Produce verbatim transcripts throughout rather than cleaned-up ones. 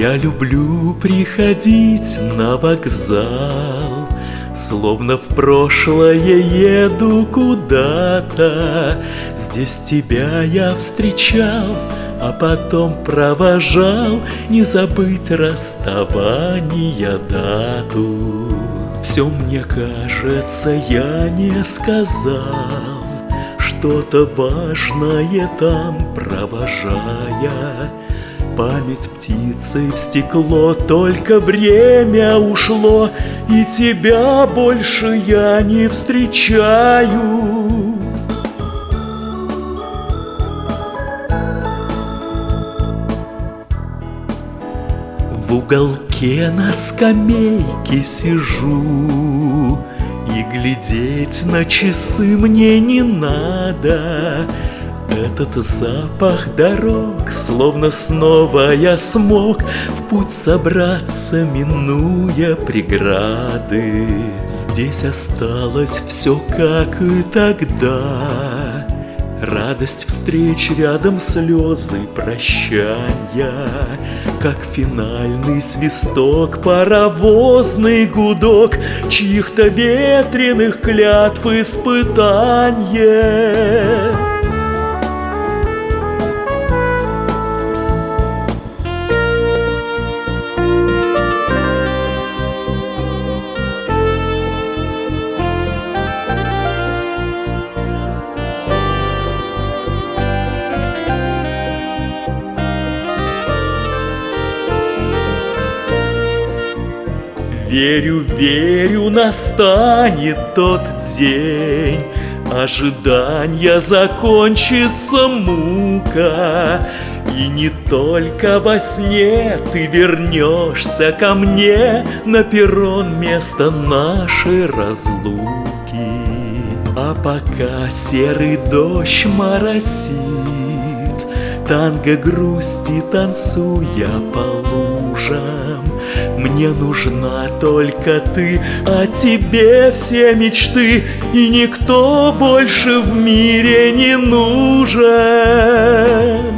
Я люблю приходить на вокзал, словно в прошлое еду куда-то. Здесь тебя я встречал, а потом провожал, не забыть расставания дату. Все мне кажется, я не сказал что-то важное там провожая. Память птицей в стекло, только время ушло, и тебя больше я не встречаю. В уголке на скамейке сижу, и глядеть на часы мне не надо. Этот запах дорог, словно снова я смог в путь собраться, минуя преграды. Здесь осталось все, как и тогда. Радость встреч рядом, слезы прощания, как финальный свисток, паровозный гудок чьих-то ветреных клятв испытания. Верю, верю, настанет тот день, ожидания закончится мука, и не только во сне ты вернешься ко мне на перрон места нашей разлуки. А пока серый дождь моросит, танго грусти танцуя по лужам, мне нужна только ты, о тебе все мечты, и никто больше в мире не нужен.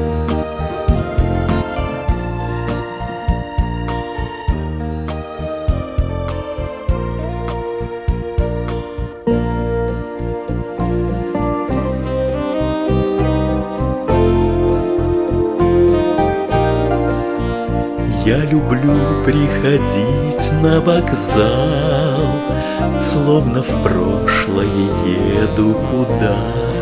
Я люблю приходить на вокзал, словно в прошлое еду куда-то.